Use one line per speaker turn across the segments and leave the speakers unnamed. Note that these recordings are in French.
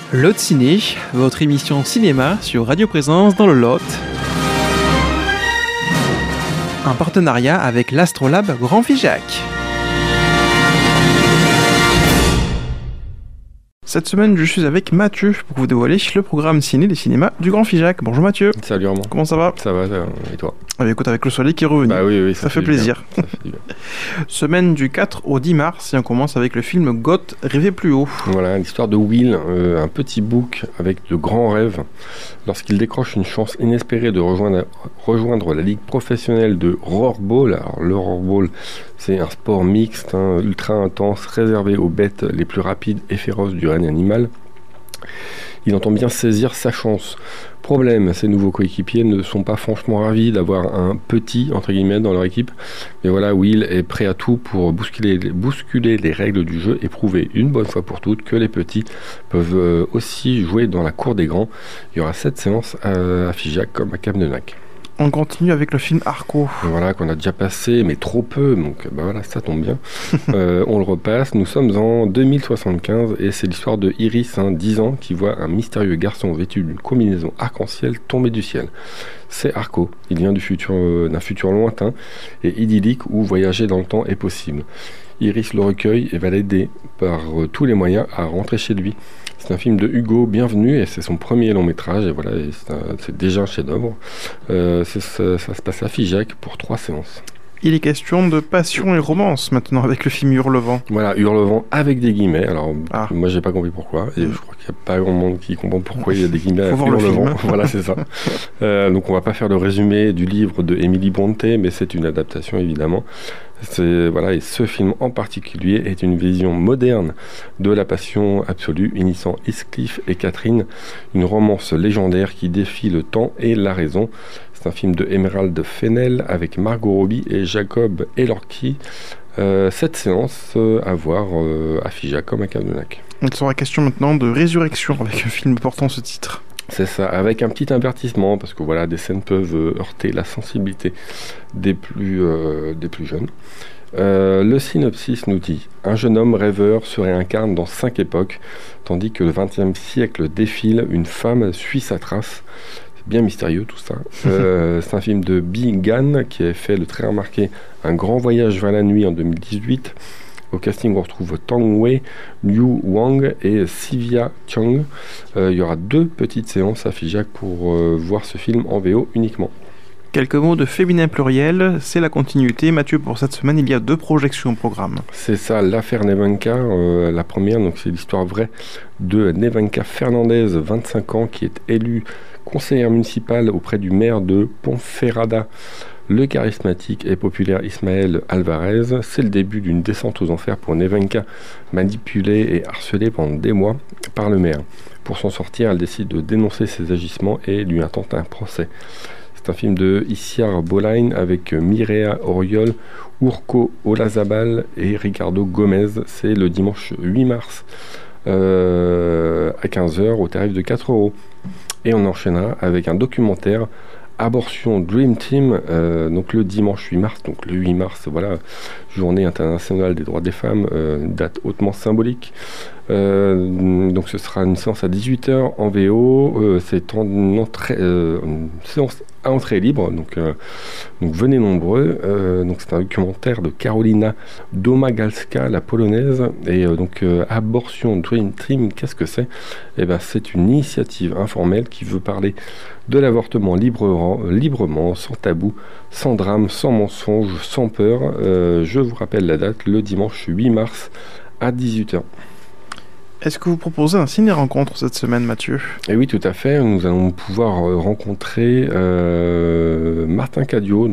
Lot Ciné, votre émission cinéma sur Radio Présence dans le Lot. Un partenariat avec l'Astrolabe Grand Figeac. Cette semaine, je suis avec Mathieu pour vous dévoiler le programme ciné des cinémas du Grand Figeac. Bonjour Mathieu.
Salut Armand.
Comment ça va ?
Ça va, et toi ?
Écoute, avec le soleil qui est revenu.
Bah oui,
ça fait plaisir.
Ça fait du bien.
Semaine du 4 au 10 mars, et on commence avec le film Goth, Rêver plus haut.
Voilà, l'histoire de Will, un petit bouc avec de grands rêves. Lorsqu'il décroche une chance inespérée de rejoindre la ligue professionnelle de Rollerball. Alors le Rollerball, c'est un sport mixte, ultra intense, réservé aux bêtes les plus rapides et féroces du règne animal. Il entend bien saisir sa chance. Problème, ses nouveaux coéquipiers ne sont pas franchement ravis d'avoir un petit, entre guillemets, dans leur équipe. Mais voilà, Will est prêt à tout pour bousculer les règles du jeu et prouver une bonne fois pour toutes que les petits peuvent aussi jouer dans la cour des grands. Il y aura 7 séances à Figeac comme à Capdenac.
On continue avec le film Arco.
Voilà, qu'on a déjà passé, mais trop peu, donc voilà, ça tombe bien. On le repasse. Nous sommes en 2075 et c'est l'histoire de Iris, 10 ans, qui voit un mystérieux garçon vêtu d'une combinaison arc-en-ciel tomber du ciel. C'est Arco. Il vient d'un futur lointain et idyllique où voyager dans le temps est possible. Iris le recueille et va l'aider par tous les moyens à rentrer chez lui. C'est un film de Hugo Bienvenu et c'est son premier long métrage et voilà, c'est déjà un chef-d'œuvre. Ça se passe à Figeac pour 3 séances.
Il est question de passion et romance maintenant avec le film Hurlevent.
Voilà, Hurlevent avec des guillemets. Alors, moi, j'ai pas compris pourquoi. Et je crois qu'il n'y a pas grand monde qui comprend pourquoi il y a des guillemets à Hurlevent. Voilà, c'est ça. Donc, on va pas faire le résumé du livre de Emily Bronte, mais c'est une adaptation, évidemment. Voilà, et ce film en particulier est une vision moderne de la passion absolue, unissant Heathcliff et Catherine, une romance légendaire qui défie le temps et la raison. C'est un film de Emerald Fennell avec Margot Robbie et Jacob Elordi. 7 séances à voir à Figeac comme à Capdenac.
Il sera question maintenant de résurrection avec un film portant ce titre.
C'est ça, avec un petit avertissement, parce que voilà, des scènes peuvent heurter la sensibilité des plus jeunes. Le synopsis nous dit « Un jeune homme rêveur se réincarne dans 5 époques, tandis que le XXe siècle défile, une femme suit sa trace. » C'est bien mystérieux tout ça. C'est un film de Bi Gan qui a fait le très remarqué Un grand voyage vers la nuit en 2018. Au casting, on retrouve Tang Wei, Liu Wang et Sivia Chang. Il y aura 2 petites séances à Figeac pour voir ce film en VO uniquement.
Quelques mots de féminin pluriel, c'est la continuité. Mathieu, pour cette semaine, il y a 2 projections au programme.
C'est ça, l'affaire Nevenka. La première, donc c'est l'histoire vraie de Nevenka Fernandez, 25 ans, qui est élue conseillère municipale auprès du maire de Ponferrada. Le charismatique et populaire Ismaël Alvarez, c'est le début d'une descente aux enfers pour Nevenka, manipulée et harcelée pendant des mois par le maire. Pour s'en sortir, elle décide de dénoncer ses agissements et lui intente un procès. C'est un film de Isiar Bolain avec Mireia Oriol, Urko Olazabal et Ricardo Gomez. C'est le dimanche 8 mars à 15h au tarif de 4 €. Et on enchaînera avec un documentaire Abortion Dream Team, donc le dimanche 8 mars, donc le 8 mars, voilà, journée internationale des droits des femmes, une date hautement symbolique. Donc ce sera une séance à 18h en VO, c'est une séance à entrée libre, donc venez nombreux. Donc c'est un documentaire de Karolina Domagalska, la polonaise, et Abortion Dream Team, qu'est-ce que c'est ? C'est une initiative informelle qui veut parler de l'avortement librement, sans tabou, sans drame, sans mensonge, sans peur. Je vous rappelle la date, le dimanche 8 mars à 18h.
Est-ce que vous proposez un ciné-rencontre cette semaine, Mathieu ?
Et oui, tout à fait. Nous allons pouvoir rencontrer Martin Cadio,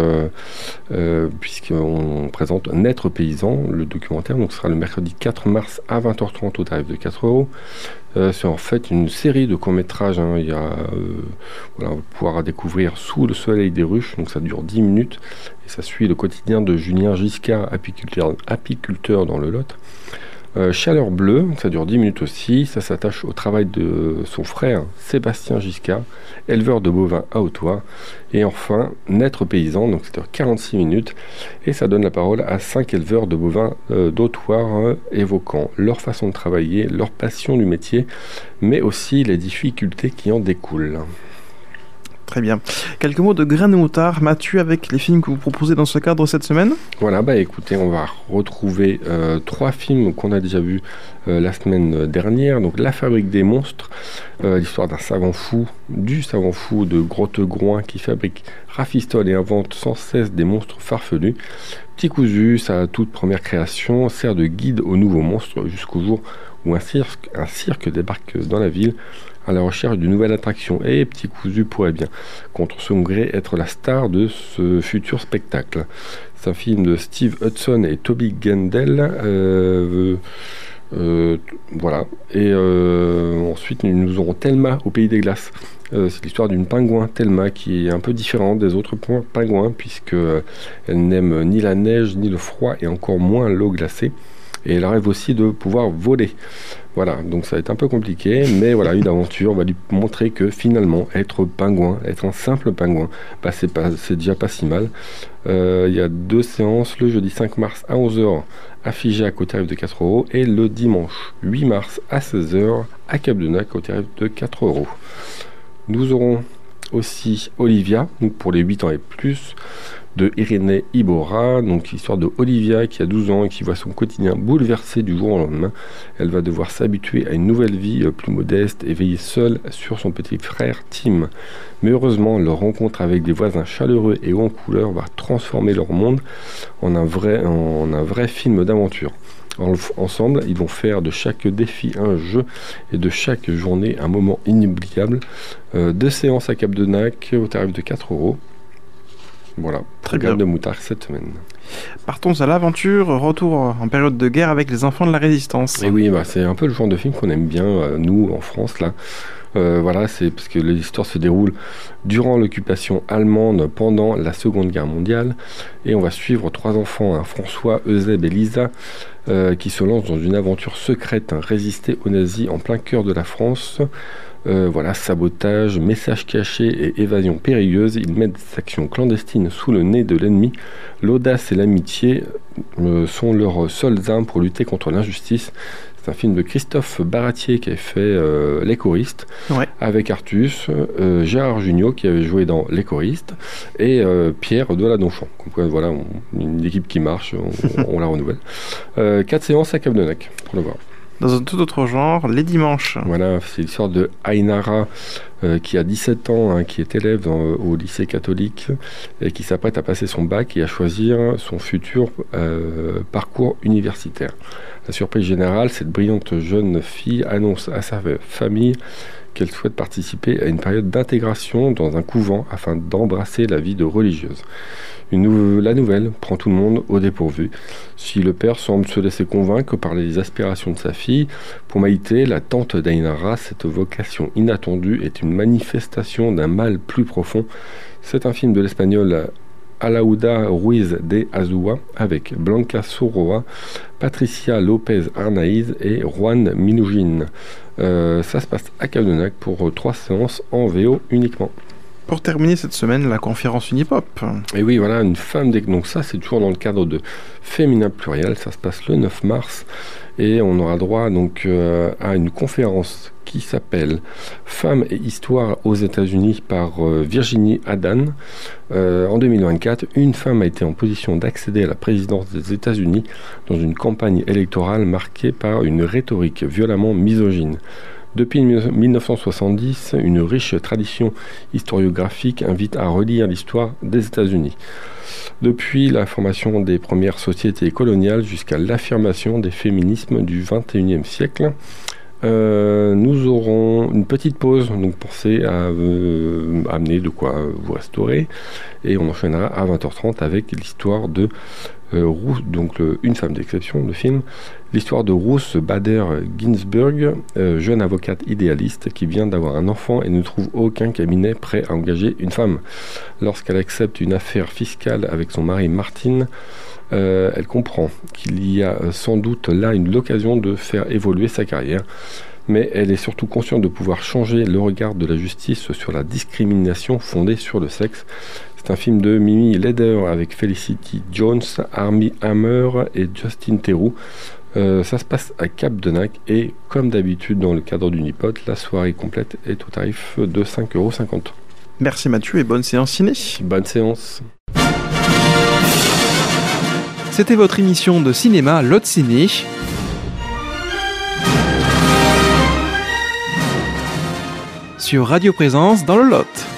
puisqu'on présente Naître paysan, le documentaire. Donc, ce sera le mercredi 4 mars à 20h30 au tarif de 4 €. C'est en fait une série de courts-métrages. On va pouvoir découvrir Sous le soleil des ruches. Donc, ça dure 10 minutes. Et ça suit le quotidien de Julien Giscard, apiculteur dans le Lot. Chaleur bleue, ça dure 10 minutes aussi, ça s'attache au travail de son frère Sébastien Giscard, éleveur de bovins à Hautoy. Et enfin, Naître paysan, donc ça dure 46 minutes, et ça donne la parole à 5 éleveurs de bovins d'Hautoy, évoquant leur façon de travailler, leur passion du métier, mais aussi les difficultés qui en découlent.
Très bien. Quelques mots de Graines de Moutarde, Mathieu, avec les films que vous proposez dans ce cadre cette semaine.
Voilà, écoutez, on va retrouver 3 films qu'on a déjà vus la semaine dernière. Donc La Fabrique des monstres, l'histoire d'un savant fou de Grotte-Groin qui fabrique, rafistole et invente sans cesse des monstres farfelus. Petit Cousu, sa toute première création, sert de guide aux nouveaux monstres jusqu'au jour où un cirque débarque dans la ville à la recherche d'une nouvelle attraction. Et Petit Cousu pourrait bien, contre son gré, être la star de ce futur spectacle. C'est un film de Steve Hudson et Toby Gendel. Voilà. Et ensuite, nous aurons Thelma au Pays des Glaces. C'est l'histoire d'une pingouin, Thelma, qui est un peu différente des autres pingouins, puisque elle n'aime ni la neige, ni le froid, et encore moins l'eau glacée. Et elle rêve aussi de pouvoir voler. Voilà, donc ça va être un peu compliqué, mais voilà, une aventure va lui montrer que finalement, être un simple pingouin, c'est déjà pas si mal. Il y a 2 séances, le jeudi 5 mars à 11h à Figeac au tarif de 4 € et le dimanche 8 mars à 16h à Cap-de-Nac au tarif de 4 €. Nous aurons aussi Olivia, donc pour les 8 ans et plus, de Irénée Iborra, donc l'histoire de Olivia qui a 12 ans et qui voit son quotidien bouleversé du jour au lendemain. Elle va devoir s'habituer à une nouvelle vie plus modeste et veiller seule sur son petit frère Tim. Mais heureusement, leur rencontre avec des voisins chaleureux et hauts en couleur va transformer leur monde en un vrai film d'aventure. Ensemble, ils vont faire de chaque défi un jeu et de chaque journée un moment inoubliable. 2 séances à Cap-de-Nac au tarif de 4 €. Voilà,
Très
Graines
bien.
de Moutarde cette semaine.
Partons à l'aventure, retour en période de guerre avec les enfants de la résistance.
Et oui, c'est un peu le genre de film qu'on aime bien, nous, en France, là. Voilà, c'est parce que l'histoire se déroule durant l'occupation allemande pendant la Seconde Guerre mondiale. Et on va suivre 3 enfants, François, Eusèbe et Lisa, qui se lancent dans une aventure secrète, résister aux nazis en plein cœur de la France. Voilà, sabotage, messages cachés et évasion périlleuse. Ils mettent des actions clandestines sous le nez de l'ennemi. L'audace et l'amitié sont leurs seules armes pour lutter contre l'injustice. C'est un film de Christophe Baratier qui avait fait Les Choristes,
Ouais.
avec Artus, Gérard Jugnot qui avait joué dans Les Choristes, et Pierre Deladonchamp. Voilà, une équipe qui marche, on la renouvelle. 4 séances à Cap-de-Nac pour le voir.
Dans un tout autre genre, les dimanches.
Voilà, c'est l'histoire de Ainara qui a 17 ans, qui est élève au lycée catholique et qui s'apprête à passer son bac et à choisir son futur parcours universitaire. La surprise générale, cette brillante jeune fille annonce à sa famille qu'elle souhaite participer à une période d'intégration dans un couvent afin d'embrasser la vie de religieuse. La nouvelle prend tout le monde au dépourvu. Si le père semble se laisser convaincre par les aspirations de sa fille, pour Maïté, la tante d'Ainara, cette vocation inattendue est une manifestation d'un mal plus profond. C'est un film de l'espagnol Alauda Ruiz de Azúa avec Blanca Soroa, Patricia López Arnaiz et Juan Minujin. Ça se passe à Cap-de-Nac pour 3 séances en VO uniquement.
Pour terminer cette semaine, la conférence Unipop.
Et oui, voilà, une femme donc ça c'est toujours dans le cadre de Féminin Pluriel, ça se passe le 9 mars et on aura droit donc à une conférence qui s'appelle Femmes et Histoire aux États-Unis par Virginie Adan. En 2024, une femme a été en position d'accéder à la présidence des États-Unis dans une campagne électorale marquée par une rhétorique violemment misogyne. Depuis 1970, une riche tradition historiographique invite à relire l'histoire des États-Unis. Depuis la formation des premières sociétés coloniales jusqu'à l'affirmation des féminismes du XXIe siècle, nous aurons une petite pause, donc pensez à amener de quoi vous restaurer, et on enchaînera à 20h30 avec l'histoire de donc Une femme d'exception, le film, l'histoire de Ruth Bader Ginsburg, jeune avocate idéaliste qui vient d'avoir un enfant et ne trouve aucun cabinet prêt à engager une femme. Lorsqu'elle accepte une affaire fiscale avec son mari Martin, elle comprend qu'il y a sans doute là l'occasion de faire évoluer sa carrière, mais elle est surtout consciente de pouvoir changer le regard de la justice sur la discrimination fondée sur le sexe. C'est un film de Mimi Leder avec Felicity Jones, Armie Hammer et Justin Theroux. Ça se passe à Cap-de-Nac et comme d'habitude dans le cadre d'Unipote, la soirée complète est au tarif de 5,50 €.
Merci Mathieu et bonne séance ciné.
Bonne séance.
C'était votre émission de cinéma Lot Ciné. Sur Radio Présence dans le Lot.